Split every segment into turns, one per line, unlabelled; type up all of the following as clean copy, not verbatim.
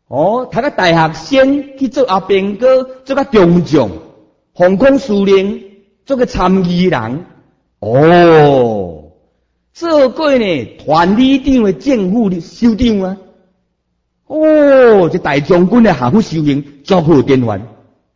读个大学先去做阿兵哥，做个中将，防空司令，做个参议人。做过呢团里长的政府首长啊。这大将军的下府修行足好典范。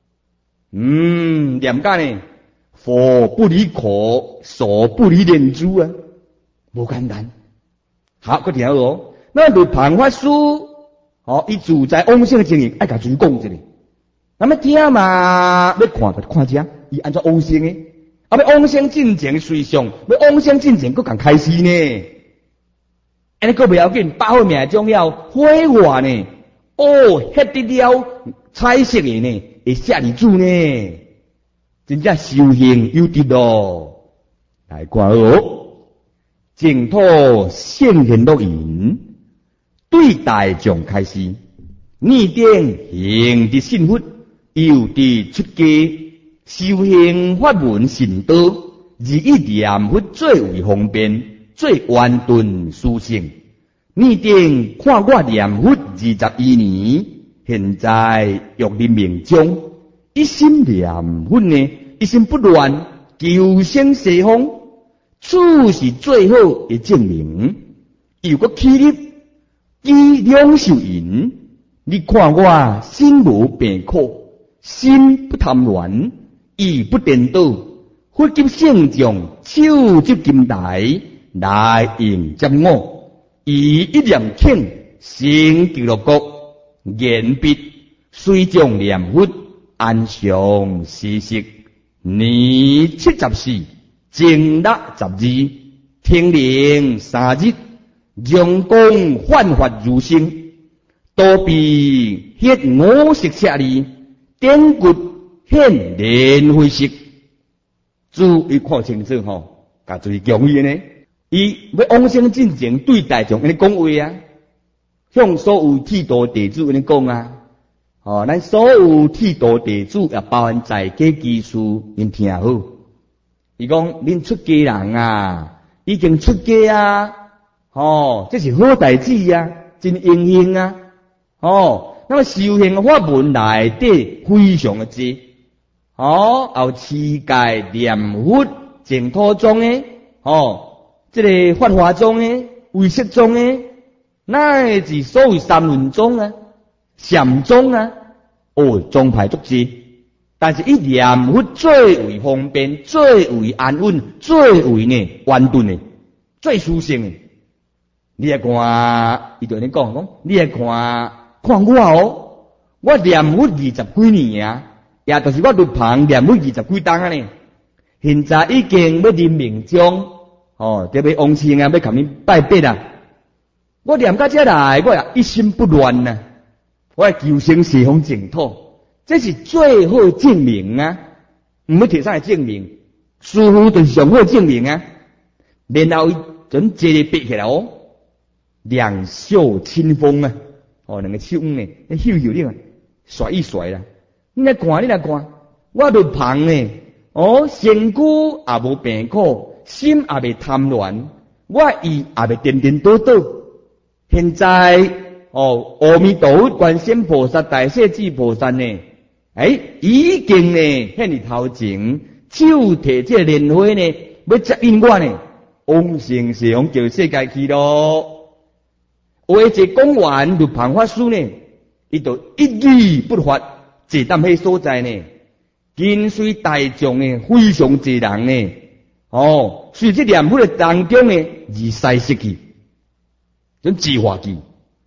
念解呢？佛不离口，手不离念珠啊，无简单。好，搁听哦。那律庞法师，伊自在往生情形，爱甲诸讲一下。那么听嘛，要看就看遮，伊安怎往生的？要往生进前随上，要往生进前，搁共开始呢。安尼搁不要紧，百好命重要，火化呢？迄得了彩色的呢，会舍利子呢，真正修行有得咯。来看净土圣贤录言，对大众开始，念定行的信佛，又的出家，修行法门甚多，而以念佛最为方便，最圆顿殊胜。念定看我念佛21年，现在欲临命终，一心念佛呢，一心不乱，求生西方，此是最好的证明。又搁起立，以两手引，你看我心无病苦，心不贪恋，意不颠倒，佛及圣众，手执金台来迎接我。以一念庆成极乐国，言必虽将念佛安详时息。年74，正62，天灵3日，阳光焕发如新，多比迄五色舍利，典骨显莲辉色。注意看清楚吼，甲注意强义呢。伊要往生进前对大众安尼讲话啊，向所有剃度弟子安尼讲啊。咱所有剃度弟子也包含在家居士，恁听好。伊讲恁出家人啊，已经出家啊，这是好代志啊，真荣幸啊。那么修行法门内底非常的多，有持戒念佛净土宗的，这个法华宗的、唯识宗的，乃至所谓三论宗啊、禅宗啊，宗派足多。但是一念佛最为方便、最为安稳、最为呢圆顿的、最殊胜的。你来看，伊对你讲，你来看我我念佛20几年啊，也就是我律旁念佛20几档啊呢。现在已经要临命终。特别往生啊，要甲恁拜拜啊！我念到这来，我也一心不乱啊！我要求生西方净土，这是最好证明啊！唔要摕啥来证明，似乎就是上好证明啊！然后准接着闭起来两袖清风啊！两个手呢，秀秀的，甩一甩啦！你来看，我律旁呢，身躯也无病苦。心也未贪恋，我意也未颠颠倒倒。现在阿弥陀佛、观世音菩萨、大势至菩萨呢，已经呢向你头前手提这莲花呢，要接引我呢，往生西方极乐世界去咯。话一讲完，律庞法师呢，伊就一语不发，坐踮迄所在呢，跟随大众呢，非常多人呢。随这念佛的当中呢，而逝失去，种自化去。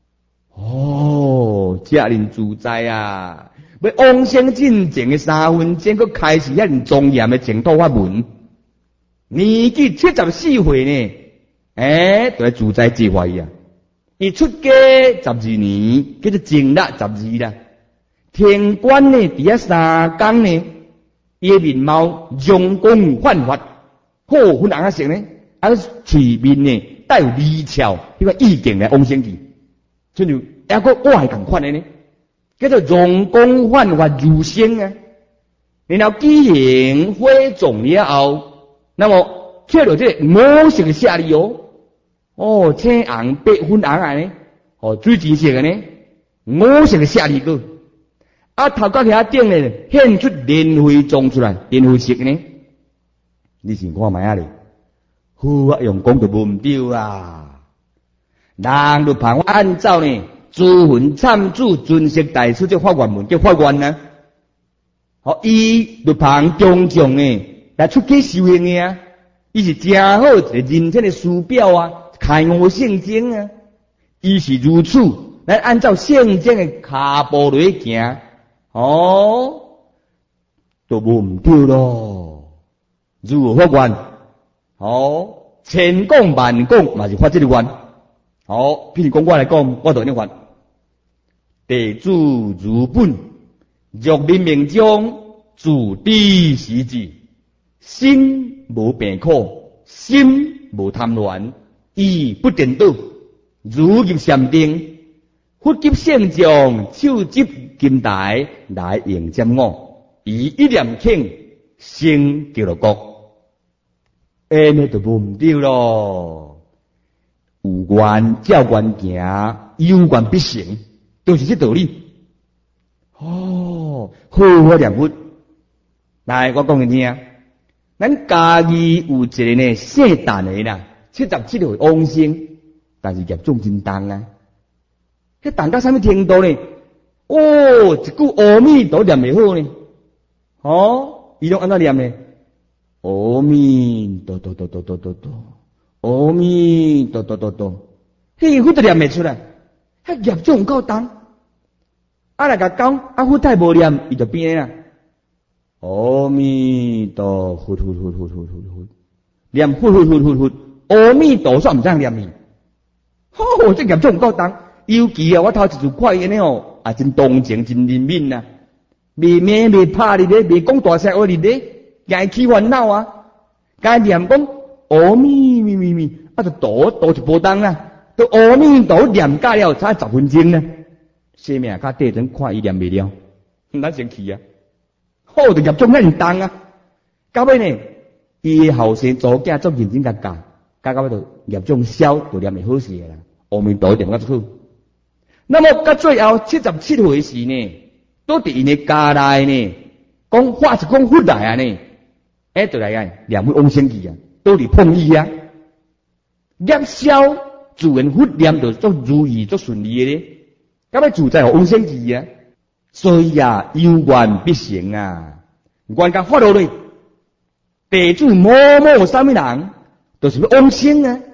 遮尔自在啊！要往生进前的3分钟，佮开始遐庄严的净土法门。年纪74岁呢，就自在自化啊！伊出家12年，叫做正腊12啦。天官呢，伫遐3天呢，伊的面貌阳光焕发。粉红啊色呢，体面呢带有利巧，迄个意境来往生去，就像一个外同款的呢，叫做容光焕发如新啊。然后举行火种了后，那么摕到这五色的舍利青红、白、粉红啊呢，水晶色的呢， 五色的舍利果，啊头壳遐顶咧显出莲花种出来，莲花色呢？你先看卖啊咧，好啊用讲就无毋对啦。人就盼我按照呢，诸魂参主尊识大师这法愿文叫法愿啊。好，伊就盼中将呢来出家修行的啊，伊是真好一个人生的师表啊，开悟圣经啊，伊是如此。来按照圣经的脚步来行，都无毋对咯。如何法愿？千讲万讲嘛是发这个愿。譬如讲我来讲，我就安尼发：地主如本，若临命中，自知时至，心无病苦，心无贪恋，意不颠倒，如入禅定。忽急圣将，手执金带来迎接我，以一念庆升极乐国，安尼就无毋对咯。有愿照愿行，有愿必成，就是这道理。好好念佛。来，我讲给你听。咱家己有一个呢圣诞的啦，77岁往生，但是业种真重啊。迄重到什么程度呢？一句阿弥陀念袂好呢？伊拢安怎念呢？阿弥陀陀陀陀陀陀陀，阿弥陀陀陀陀，迄佛都念袂出来，迄业种够重。来甲讲，佛太无念，伊就变啦。阿弥陀佛，佛佛佛佛佛佛，念佛佛佛佛佛，阿弥陀煞毋知念伊。这业种够重。尤其我头一次看伊呢真动情，真怜悯啊！未骂未拍你咧，未讲大声话你咧，硬起烦恼啊！该念讲阿弥咪咪咪，就倒一波动啊！到阿弥陀念假了，才10分钟呢。生命较短阵看伊念未了，咱生气啊！就业种很重啊！到尾呢，伊后生做囝做认真甲教，到尾就业种消，就念会好势啦。阿弥陀念较好。那么到最后77岁时呢，都伫因的家内呢，讲话是讲佛来啊呢，就来啊念佛往生去啊，都伫碰伊啊，念消自然佛念就足如意足顺利的咧，到尾自在往生去啊，所以啊有愿必成啊，愿甲发落来，地主某某啥物人，就是要往生啊，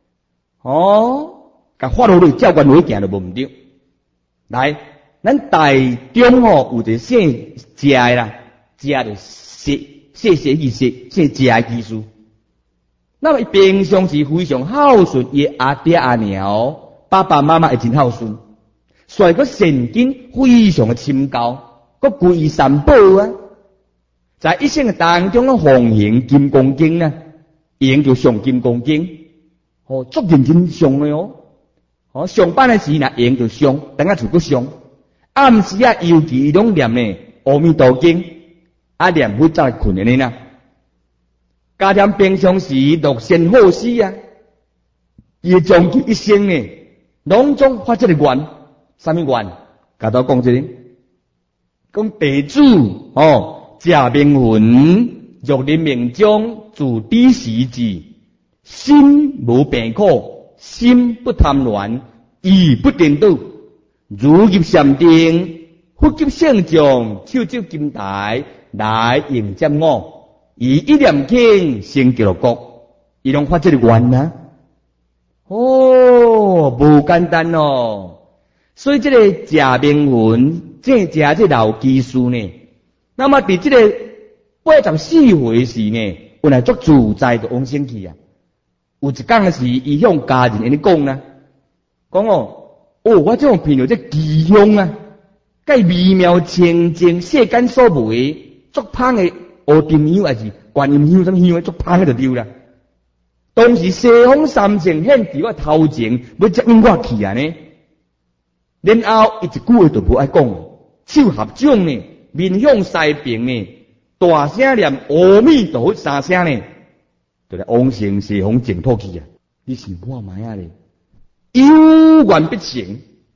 甲发落来照愿落行就无毋对。来，咱台中有一个姓谢的啦，谢就谢意思，姓谢的技术。那么伊平常时非常孝顺，伊阿爹阿娘爸爸妈妈也真孝顺，所以个圣经非常的深厚，个归三宝啊，在一生当中个奉行金刚经啊，用就上金刚经，足认真上的上班的时若用就上，等下就搁上。暗时尤其拢念呢阿弥陀经，念佛才困的呢。加添平常时乐善好施啊，伊将其一生呢，拢总发这个愿，什么愿？甲头讲这个，讲地主食名魂，若临命中，自知时至，心无病苦。心不贪恋，意不颠倒，如入禅定，忽急圣将，手执金带来迎接我，以一念庆升极乐国，伊拢发这个愿啊！无简单哦。所以这个假名魂，这老技术呢，那么伫这个84回时呢，本来足自在就往生去啊。有一讲时，伊向家人安尼讲啦，讲我这种朋友这奇香啊，介微妙清净，世间所无的，足芳的乌丁香还是观音香，什么香足芳的就对啦。当时西方三圣显伫我头前，要接引我去啊呢。然后伊一句话就无爱讲，手合掌呢，面向西边呢，大声念阿弥陀佛3声呢。就来往生西方净土去啊！你想看卖啊咧？有愿必成，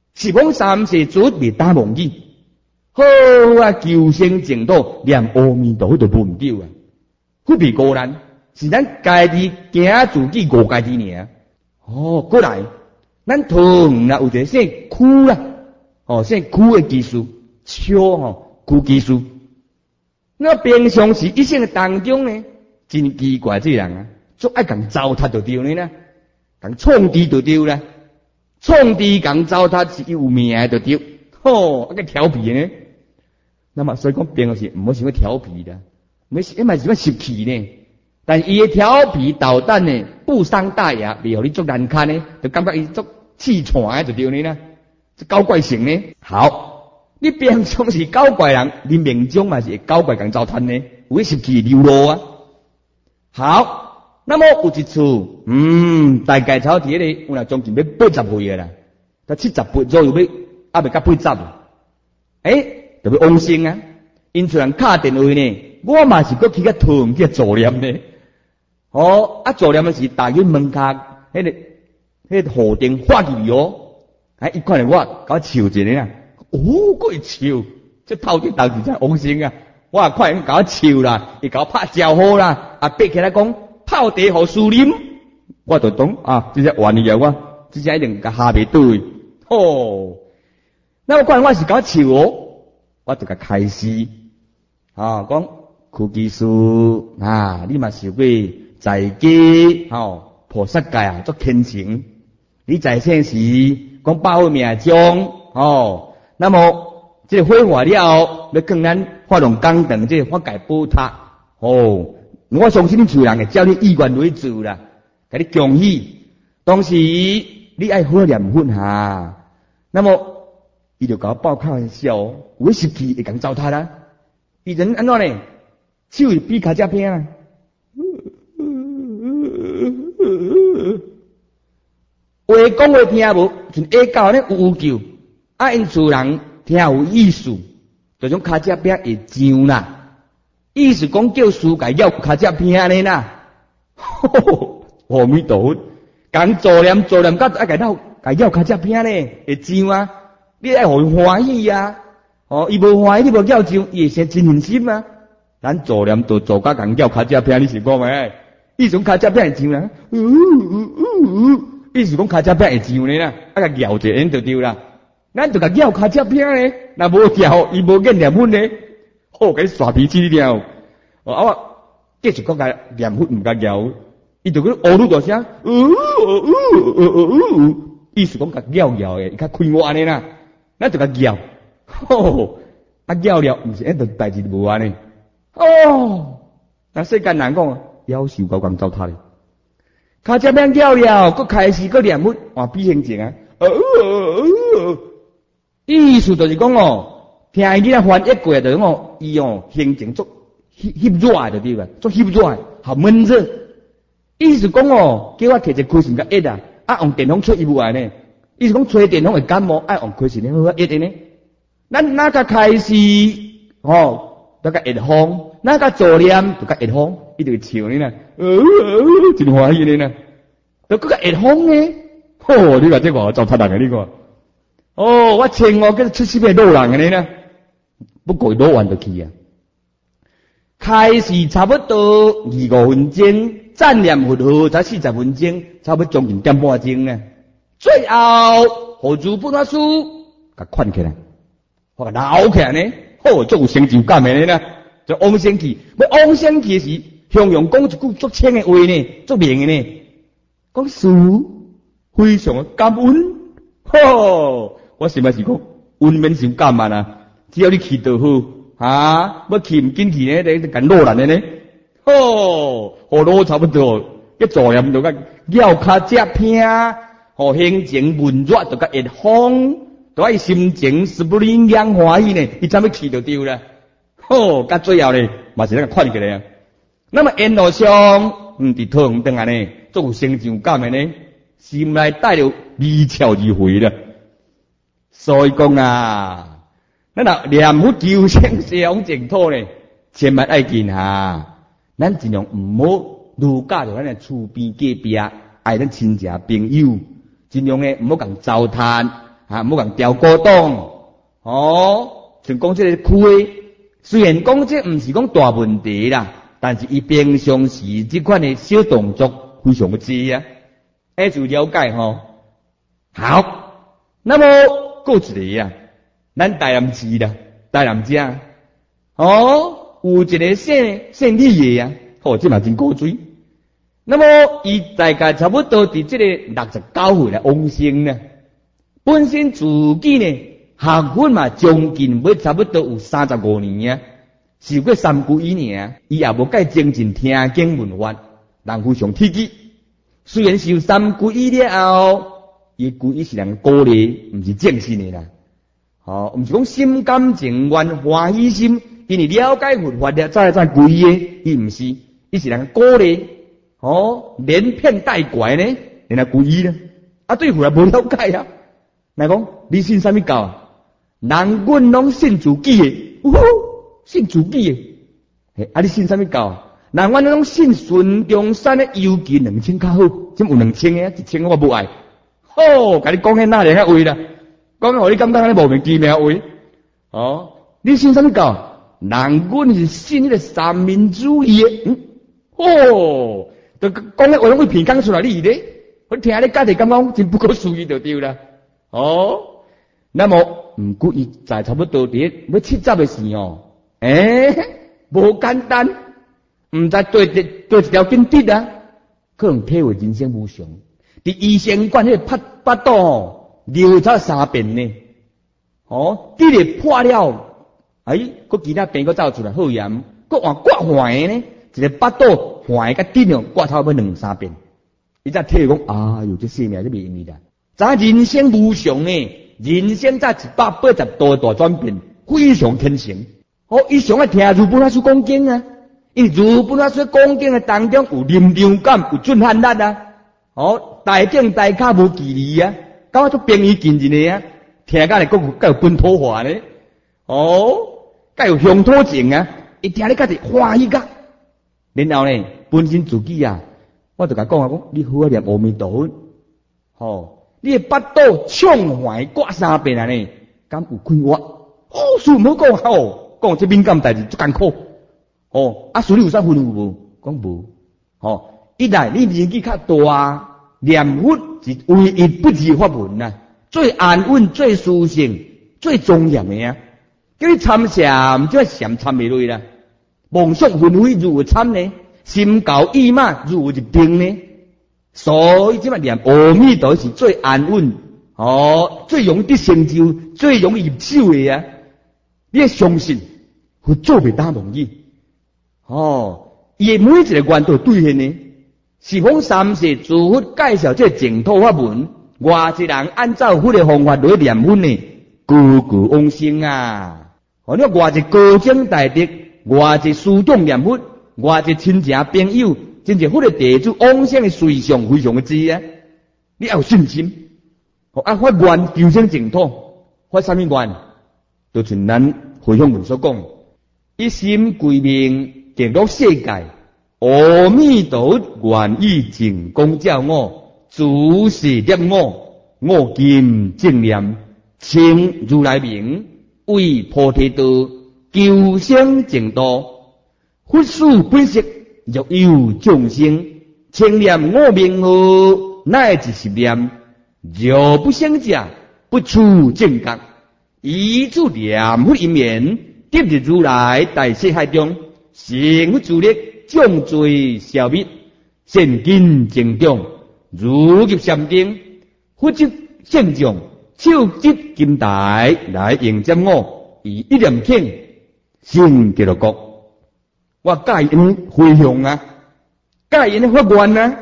十方三世祖未打妄语，好啊，求生净土，念阿弥陀佛就无毋对啊。不必孤单，是咱家己行自己误家己尔。哦，过来，咱同啦有一个姓苦啦，哦，姓苦的技术，笑吼苦技术。那平常时一生当中呢，真奇怪这人啊，足爱共糟蹋就对了呢，共创治就对啦，创治共糟蹋是有命的就对，吼，个调皮呢。那么所以讲平常时唔好想要调皮的，没是嘛是要习气呢。但伊的调皮捣蛋呢，不伤大雅，袂互你足难堪呢，就感觉伊足气喘就对了呢，这搞怪性呢。好，你平常是搞怪人，你命中嘛是搞怪共糟蹋呢，有习气流露啊。好，那么有一处，大概超伫咧，有啦将近要80岁啦，到70岁左右要，还未到80。就要往生啊！因厝人敲电话呢，我嘛是搁去个讨去助念呢。哦，助念的是大约门卡，迄个户顶发去哦。伊看到我，甲我笑一下啦。哦，佫会笑，这头顶当时才往生啊！我也看伊甲我笑啦，伊甲我拍招呼啦，爬起来讲泡茶互树林，我就懂啊，这只玩意我，这只一定甲下袂对。哦，那我看我是甲我笑哦。我就甲开始讲苦技术啊，你嘛是为在家菩萨界啊做虔诚，你在生时讲保护命中那么这个火化了后，要跟咱发动讲堂，这个法界宝塔我相信你厝人会照你意愿为主啦，甲你恭喜。当时你爱好念佛哈，那么。伊就甲我爆开玩笑，有习气会共糟蹋啦。伊人安怎呢？手比卡只片啊，话讲话听无，像下教咧有叫，因厝人听有意思，就种卡只片会上啦。意思讲叫师家要卡只片呢啦。阿弥陀佛，共助念甲爱甲要卡只片咧，会上啊。你爱互伊欢喜啊！伊无欢喜，你无叫上，伊会先真忍心啊！咱助念都做甲共叫卡只片，你是讲咩？伊种卡只片会上啦，伊是讲卡只片会上咧啦，甲摇一下就对啦。咱就甲摇卡只片咧，若无摇，伊无见念佛咧，甲你耍脾气了。我继续讲甲念佛毋甲摇，伊就去乌噜大声，意思讲甲摇诶，伊较快活安尼啦。咱就甲叫，叫了，毋是一代志无安尼。那世间人讲，夭寿够共糟蹋咧。卡只边叫了，佮开始佮念佛，换比行情啊。意思就是讲听伊咧翻译过就是讲，伊行情足翕热就对啦，足翕热，好闷热。意思讲叫我摕一开心甲一啊，用电风吹伊无爱呢。意思讲吹电风会感冒，爱用开始呢好一点呢。咱哪个开始那个热风，哪个助念就个热风，伊就会笑呢啦，真欢喜呢啦。就个热风呢，你话这个糟蹋人嘅呢个。我千我跟出世变老人嘅呢，不过老完就去啊。开始差不多25分钟，赞念佛号才40分钟，差不多将近1.5钟呢。最后，何主本阿叔甲款起来，我甲捞起来呢，足有成就感的呢，就往生去。要往生去时，向阳讲一句足清的话呢，足明的呢，讲师非常的感恩。我是咪是讲恩免伤感慢啊？只要你去就好要去唔紧去呢，你干落难的呢。好多差不多，一助念就甲脚卡只偏。心情闷热，就甲热风，就爱心情是不灵养欢喜呢，伊怎么去就对啦。甲最后呢，嘛是那个款起来啊。那么沿路上，伫桃园等下呢，足有成就感的呢，心内带着微笑而回啦。所以讲啊，咱若念佛求生西方净土呢，千万爱紧咱尽量唔好如假着咱的厝边隔壁，爱咱亲戚朋友。尽量唔好共糟蹋唔好讲调高档，像讲这个区，虽然讲这唔是讲大问题啦，但是伊平常时这款的小动作非常的多啊，就了解吼。好，那么过一个啊，咱大南市啦，大南家，有一个姓李的啊，这嘛真古锥。那么伊大概差不多伫这个69岁啦，往生呢。本身自己呢，学问嘛将近要差不多有35年啊，受过3皈依尔，伊也无介精进听经闻法，人非常铁记。虽然受3皈依了后，伊皈依是人鼓励，毋是正信的啦。毋是讲心甘情愿欢喜心，因为了解佛法了再皈依的，伊毋是，伊是人鼓励，连骗带拐呢，人来皈依呢。对佛法无了解啊。来讲，你信啥物教啊？人阮拢信自己的，信自己的。你信啥物教啊？人阮拢信孙中山的游记2000较好，怎有2000个？1000我无爱。甲你讲迄哪样话啦？讲互你感觉安尼莫名其妙话。你信啥物教？人阮是信迄个三民主义的。就讲迄话拢会骗讲出来，你咧？我听你家己感觉真不可思议就对啦。那么毋过伊在差不多伫要70的时无简单，毋知对一条筋直啊，可能体会人生无常。伫医生馆迄个巴肚流出3遍呢，滴咧破了，佮其他病佮走出来好炎，佮换刮坏呢，一个巴肚坏甲滴了刮头要2、3遍，伊才体会讲，这生命是袂容易啦。咱人生无常呢，人生才180度的大转变，非常虔诚。伊上爱听如本法师讲经啊，因为如本法师讲经的当中有临场感，有震撼力啊。大敬大卡无距离啊，感觉足平易近人的啊，听甲来佮有本土化呢。甲有乡土情啊，一听你家己欢喜甲。然后呢，本身自己啊，我就甲讲你好好念阿弥陀佛。你的巴肚畅快刮3遍啊呢，敢有快活？事唔好讲讲这敏感代志足艰苦。事你有啥吩咐无？讲无。一来你年纪较大，念佛是唯一不二法门啊，最安稳、最舒适、最庄严的啊。叫你参禅，就禅参袂落啦。梦想纷飞如何参呢？心高意马如何入定呢？所以这么念阿弥陀是最安稳，最容易得成就，最容易入手的啊！你要相信，佛做袂打容易。伊每一个愿都兑现呢。是讲三世诸佛介绍这净土法门，外一人按照佛的方法来念佛呢，句句往生啊！你外一高僧大德，外一师长念佛，外一亲戚朋友。真正佛的弟子往生的随常非常的多啊！你要有信心，发愿求生净土，发什么愿？就像咱回向文所讲，一心归命，极乐世界，阿弥陀愿意净光照我，主事念我今正念，称如来名，为菩提道，求生净土，佛事本色。若有众生称念我名号，乃至10念，若不生者，不出正觉。以此念佛因缘，得入如来大世海中，成佛自力，将罪消灭，现今正中，如入禅定，佛即现象，手执金台来迎接我，以一念庆成极乐国。我介因回向啊，介因发愿啊。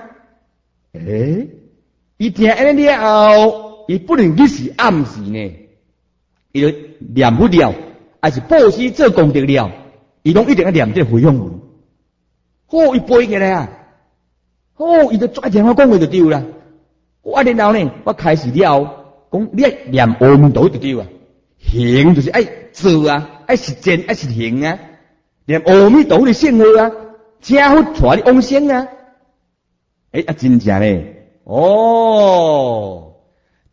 伊听安尼了后，伊不能只是暗示呢，伊就念不了，还是布施做功德了，伊拢一定要念这回向文。伊背起来啊，伊就抓电话讲话就对啦。然后呢，我开始了，讲你要念阿弥陀佛就对啊，行就是爱做啊，爱实践，爱实行啊。念阿弥陀佛的圣号啊，请佛带你往生啊！真正嘞，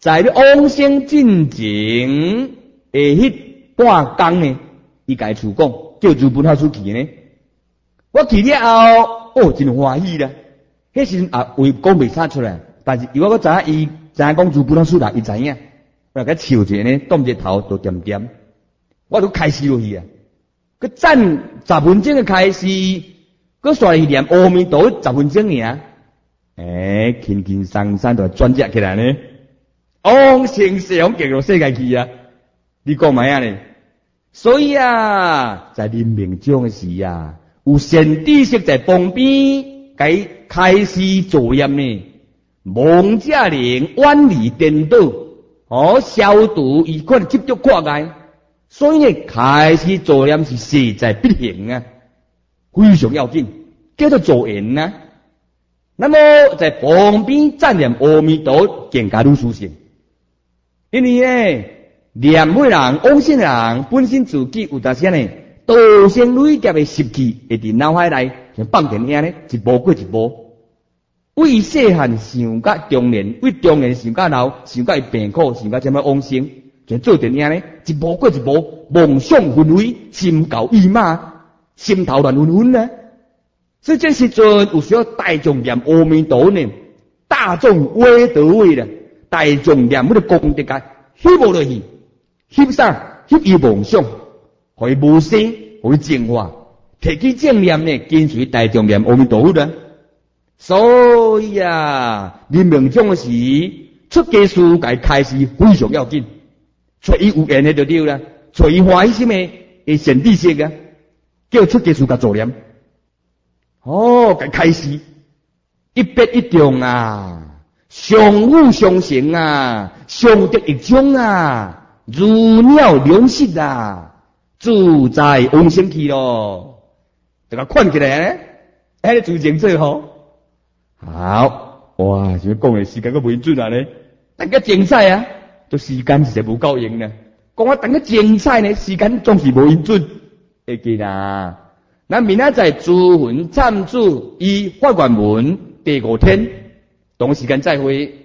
在你往生进前下迄半工呢，伊家厝讲叫如本法师去呢。我去了后，真欢喜啦。迄时话讲袂啥出来，但是我知影伊知影讲如本法师啦，伊知影。我甲笑者呢，动一头就点点，我都开始落去啊。佮赞10分钟的开始，佮煞去念阿弥陀10分钟尔。轻轻松松就转接起来呢。往生西方极乐世界去啊！你讲咩啊呢？所以啊，在临命终的时啊，有善知识在旁边，该开始作业呢。妄者能远离颠倒，消除伊可能接触跨界。所以呢，开始作业是势在必行啊，非常要紧，叫做助缘啊。那么在旁边赞念阿弥陀，更加愈殊胜。因为呢，念每人往生人本身自己有达些呢，道生累劫的习气会伫脑海内像放电影呢，一步过一步。为细汉想甲中年，为中年想甲老，想甲伊病苦，想甲怎么往生，像做电影呢，一步过一步，梦想纷飞，心高意马，心头乱纷纷呢。所以这时阵有需要大众念阿弥陀呢，大众为得为了。大众念迄个功德界，翕无落去，翕啥？翕伊梦想，互伊无生，互伊净化，提起正念呢，跟随大众念阿弥陀佛啦。所以啊，临命终的时，出家师该开始非常要紧，找伊有缘的就对啦，找伊欢喜心的善知识啊，叫出家师甲做念。该开始一别一中啊。相互相成啊，相得益彰啊，如鸟两息啊，自在往生去咯。这个看起来呢，迄个自情做好。好，哇，想讲的时间都袂准啊呢，等个精彩啊，都时间实在无够用呢。讲我等个精彩呢，时间总是无用准。会记啦，咱明仔载诸魂参主以法愿文第5天。同时间再会。